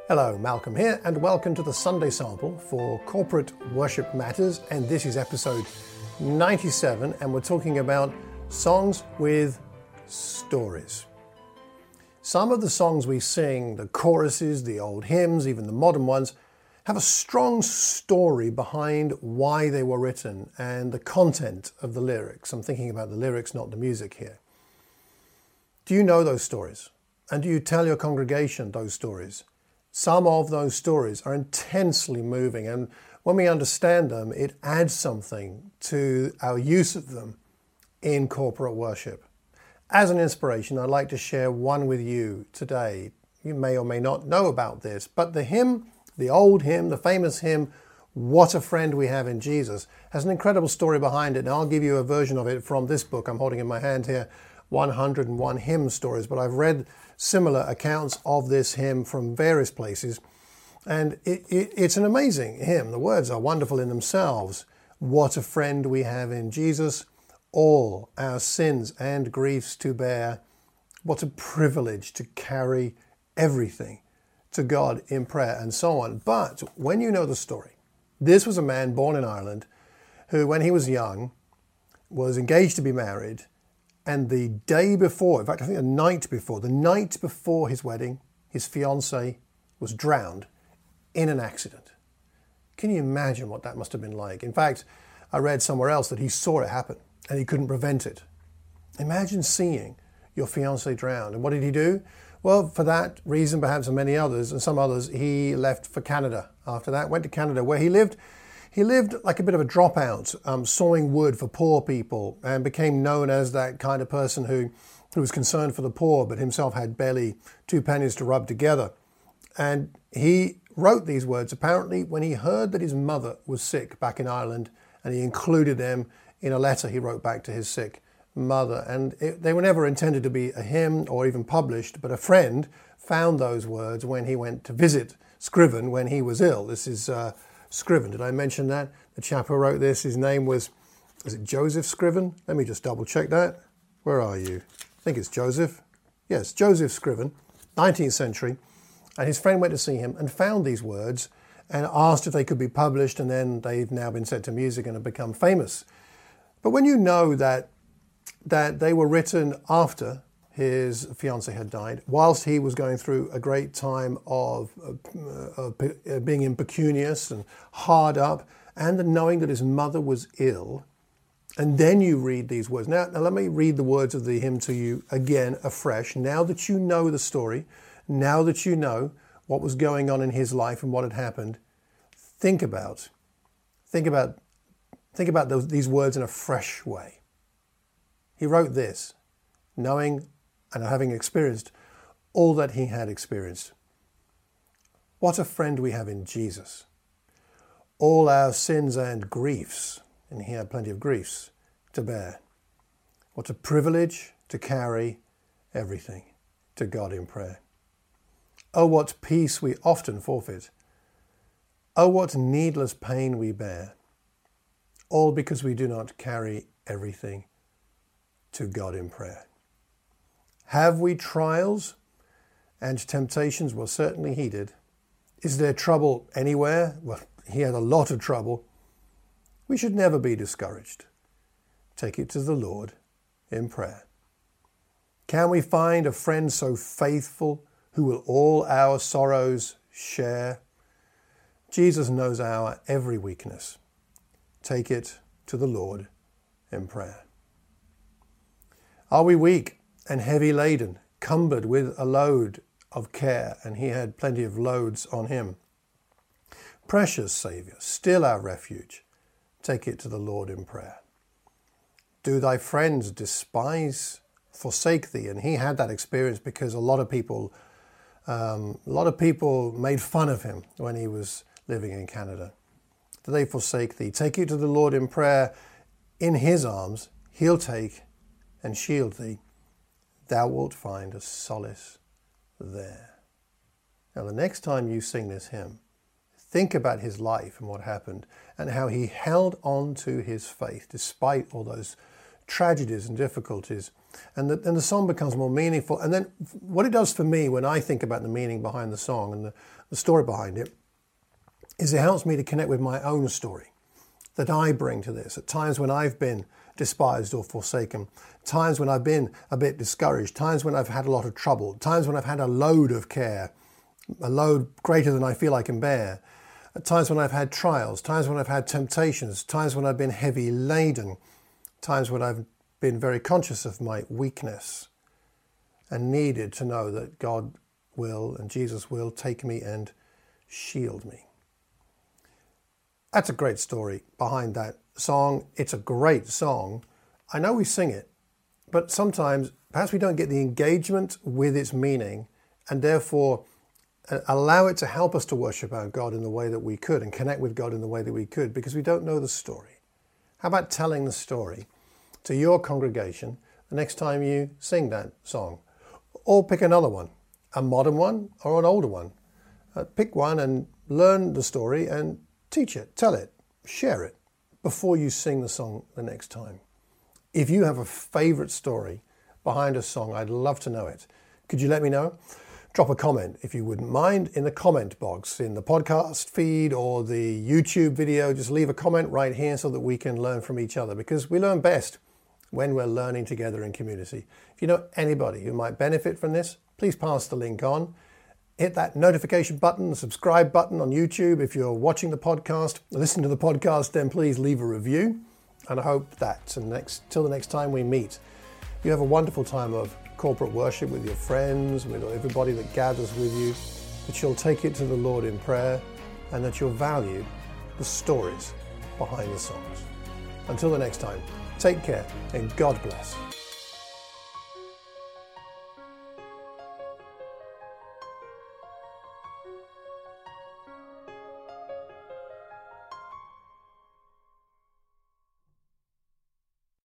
Hello, Malcolm here, and welcome to the Sunday Sample for Corporate Worship Matters. And this is episode 97, and we're talking about songs with stories. Some of the songs we sing, the choruses, the old hymns, even the modern ones, have a strong story behind why they were written and the content of the lyrics. I'm thinking about the lyrics, not the music here. Do you know those stories? And do you tell your congregation those stories? Some of those stories are intensely moving, and when we understand them, it adds something to our use of them in corporate worship. As an inspiration, I'd like to share one with you today. You may or may not know about this, but the hymn, the old hymn, the famous hymn, What a Friend We Have in Jesus, has an incredible story behind it, and I'll give you a version of it from this book I'm holding in my hand here, 101 Hymn Stories, but I've read similar accounts of this hymn from various places, and it's an amazing hymn. The words are wonderful in themselves. What a friend we have in Jesus, all our sins and griefs to bear. What a privilege to carry everything to God in prayer, and so on. But when you know the story, this was a man born in Ireland who, when he was young, was engaged to be married, and the day before, in fact, I think the night before his wedding, his fiancée was drowned in an accident. Can you imagine what that must have been like? In fact, I read somewhere else that he saw it happen and he couldn't prevent it. Imagine seeing your fiancée drowned. And what did he do? Well, for that reason, perhaps, and many others, and some others, he left for Canada after that, went to Canada, where he lived like a bit of a dropout, sawing wood for poor people, and became known as that kind of person who was concerned for the poor, but himself had barely 2 pennies to rub together. And he wrote these words, apparently, when he heard that his mother was sick back in Ireland, and he included them in a letter he wrote back to his sick mother. And they were never intended to be a hymn or even published, but a friend found those words when he went to visit Scriven when he was ill. This is Scriven. Did I mention that? The chap who wrote this, his name was it Joseph Scriven? Let me just double check that. Where are you? I think it's Joseph. Yes, Joseph Scriven, 19th century. And his friend went to see him and found these words and asked if they could be published, and then they've now been set to music and have become famous. But when you know that they were written after his fiancée had died, whilst he was going through a great time of being impecunious and hard up, and knowing that his mother was ill, and then you read these words. Now let me read the words of the hymn to you again afresh. Now that you know the story, now that you know what was going on in his life and what had happened, think about these words in a fresh way. He wrote this, knowing and having experienced all that he had experienced. What a friend we have in Jesus. All our sins and griefs, and he had plenty of griefs to bear. What a privilege to carry everything to God in prayer. Oh, what peace we often forfeit. Oh, what needless pain we bear. All because we do not carry everything to God in prayer. Have we trials and temptations? Well, certainly he did. Is there trouble anywhere? Well, he had a lot of trouble. We should never be discouraged. Take it to the Lord in prayer. Can we find a friend so faithful who will all our sorrows share? Jesus knows our every weakness. Take it to the Lord in prayer. Are we weak and heavy laden, cumbered with a load of care? And he had plenty of loads on him. Precious Saviour, still our refuge, take it to the Lord in prayer. Do thy friends despise, forsake thee? And he had that experience because a lot of people made fun of him when he was living in Canada. Do they forsake thee? Take it to the Lord in prayer. In his arms he'll take and shield thee. Thou wilt find a solace there. Now, the next time you sing this hymn, think about his life and what happened and how he held on to his faith despite all those tragedies and difficulties And then the song becomes more meaningful. And then what it does for me when I think about the meaning behind the song and the story behind it is it helps me to connect with my own story that I bring to this. At times when I've been despised or forsaken, times when I've been a bit discouraged, times when I've had a lot of trouble, times when I've had a load of care, a load greater than I feel I can bear, at times when I've had trials, times when I've had temptations, times when I've been heavy laden, times when I've been very conscious of my weakness and needed to know that God will and Jesus will take me and shield me. That's a great story behind that song. It's a great song. I know we sing it, but sometimes perhaps we don't get the engagement with its meaning and therefore allow it to help us to worship our God in the way that we could and connect with God in the way that we could because we don't know the story. How about telling the story to your congregation the next time you sing that song? Or pick another one, a modern one or an older one. Pick one and learn the story and teach it, tell it, share it before you sing the song the next time. If you have a favorite story behind a song, I'd love to know it. Could you let me know? Drop a comment, if you wouldn't mind, in the comment box in the podcast feed or the YouTube video. Just leave a comment right here so that we can learn from each other, because we learn best when we're learning together in community. If you know anybody who might benefit from this, please pass the link on. Hit that notification button, the subscribe button on YouTube. If you're watching the podcast, listen to the podcast, then please leave a review. And I hope that till the next time we meet, you have a wonderful time of corporate worship with your friends, with everybody that gathers with you, that you'll take it to the Lord in prayer, and that you'll value the stories behind the songs. Until the next time, take care and God bless.